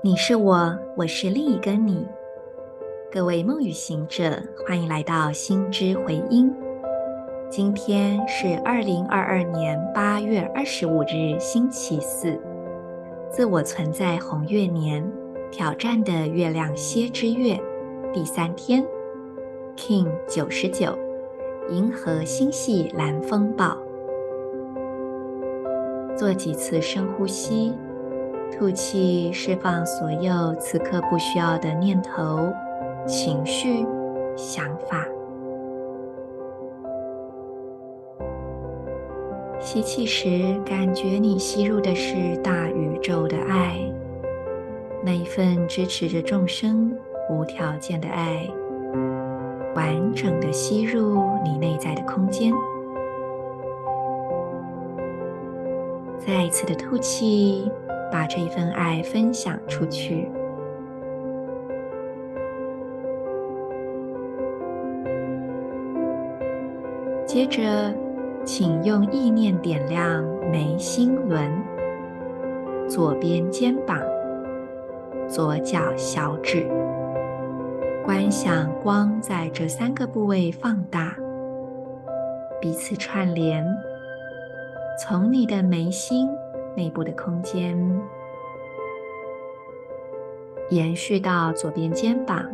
你是我，我是另一个你。各位梦语行者，欢迎来到心之回音。今天是2022年8月25日，星期四，自我存在红月年挑战的月亮蝎之月第3天 King 99，银河星系蓝风暴。做几次深呼吸，吐气，释放所有此刻不需要的念头、情绪、想法。吸气时，感觉你吸入的是大宇宙的爱，那一份支持着众生无条件的爱，完整的吸入你内在的空间。再一次的吐气，把这一份爱分享出去。接着，请用意念点亮眉心轮、左边肩膀、左脚小指，观想光在这3个部位放大，彼此串联。从你的眉心内部的空间，延续到左边肩膀，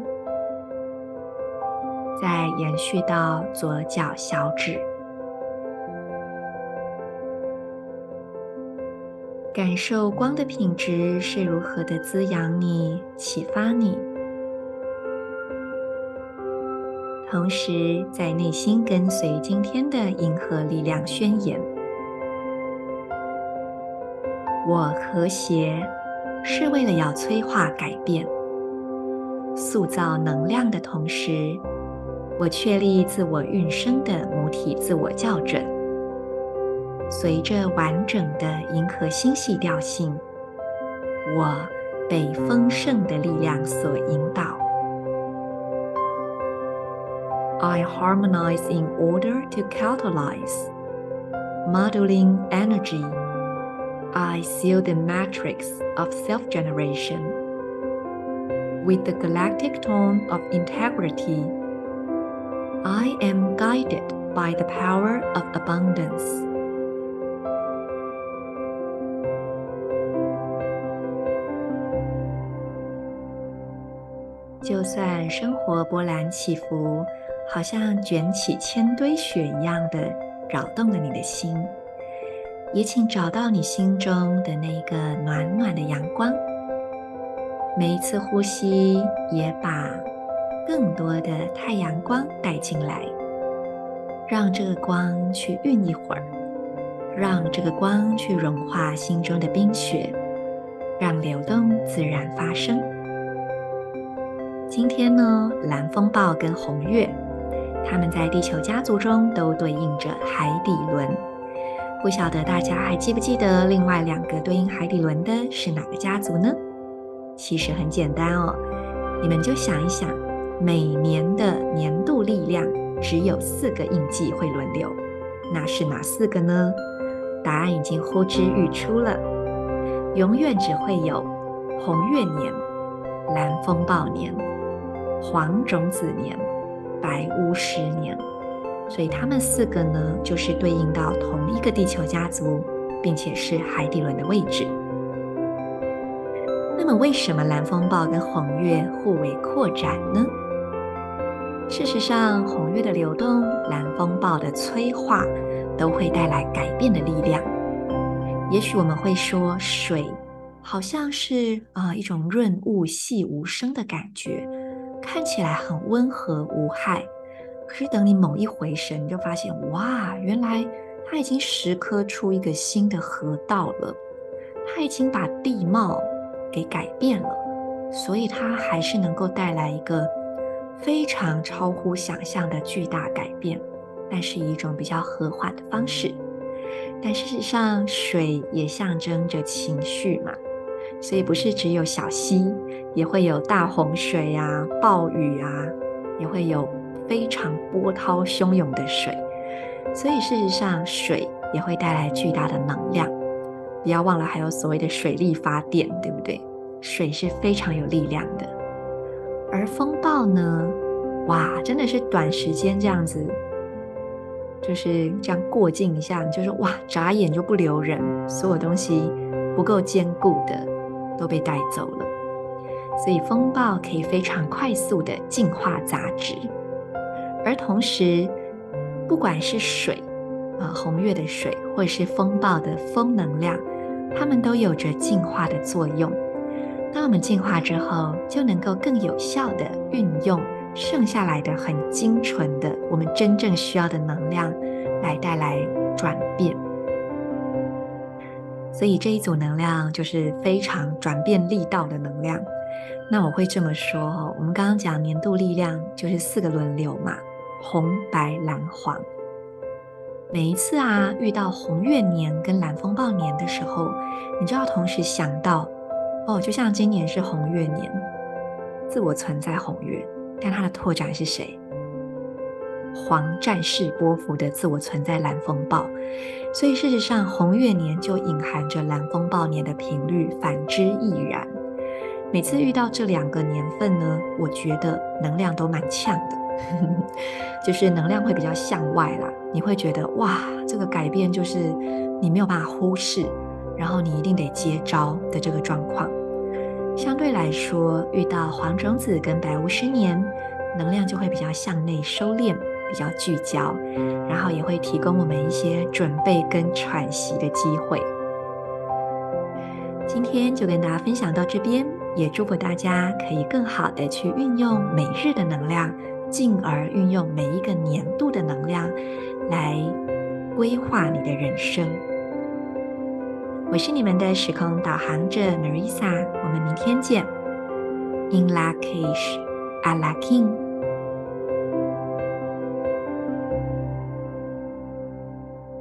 再延续到左脚小指，感受光的品质是如何的滋养你、启发你，同时在内心跟随今天的银河力量宣言。我和谐是为了要催化改变，塑造能量的同时，我确立自我运生的母体自我校准。随着完整的银河星系调性，我被丰盛的力量所引导。I harmonize in order to catalyze, modeling energy.I seal the matrix of self-generation. With the galactic tone of integrity, I am guided by the power of abundance. 就算生活波澜起伏，好像卷起千堆雪一样的扰动了你的心，也请找到你心中的那个暖暖的阳光。每一次呼吸，也把更多的太阳光带进来，让这个光去晕一会儿，让这个光去融化心中的冰雪，让流动自然发生。今天呢，蓝风暴跟红月，它们在地球家族中都对应着海底轮。不晓得大家还记不记得另外2个对应海底轮的是哪个家族呢？其实很简单哦，你们就想一想，每年的年度力量只有4个印记会轮流，那是哪4个呢？答案已经呼之欲出了，永远只会有红月年、蓝风暴年、黄种子年、白巫师年。所以他们4个呢，就是对应到同一个地球家族，并且是海底轮的位置。那么为什么蓝风暴跟红月互为扩展呢？事实上，红月的流动、蓝风暴的催化，都会带来改变的力量。也许我们会说，水好像是一种润物细无声的感觉，看起来很温和无害。可是等你猛一回神，你就发现，哇，原来它已经蚀刻出一个新的河道了，它已经把地貌给改变了，所以它还是能够带来一个非常超乎想象的巨大改变，但是以一种比较和缓的方式。但事实上，水也象征着情绪嘛，所以不是只有小溪，也会有大洪水啊、暴雨啊，也会有非常波涛汹涌的水，所以事实上水也会带来巨大的能量。不要忘了还有所谓的水力发电，对不对？ 水是非常有力量的。而风暴呢，哇，真的是短时间这样子，就是这样过境一下，就是哇，眨眼就不留人，所有东西不够坚固的都被带走了。所以风暴可以非常快速的净化杂质，而同时，不管是水，红月的水，或是风暴的风能量，它们都有着净化的作用。当我们净化之后，就能够更有效的运用剩下来的很精纯的我们真正需要的能量，来带来转变。所以这一组能量就是非常转变力道的能量。那我会这么说，我们刚刚讲年度力量就是4个轮流嘛，红、白、蓝、黄。每一次遇到红月年跟蓝风暴年的时候，你就要同时想到，就像今年是红月年，自我存在红月，但它的拓展是谁？黄战士波符的自我存在蓝风暴。所以事实上，红月年就隐含着蓝风暴年的频率，反之亦然。每次遇到这2个年份呢，我觉得能量都蛮呛的，就是能量会比较向外啦。你会觉得哇，这个改变就是你没有办法忽视，然后你一定得接招的这个状况。相对来说，遇到黄种子跟白巫师年，能量就会比较向内收敛，比较聚焦，然后也会提供我们一些准备跟喘息的机会。今天就跟大家分享到这边，也祝福大家可以更好的去运用每日的能量，进而运用每一个年度的能量来规划你的人生。我是你们的时空导航者 Marisa， 我们明天见。In Lak'ech, Ala K'in。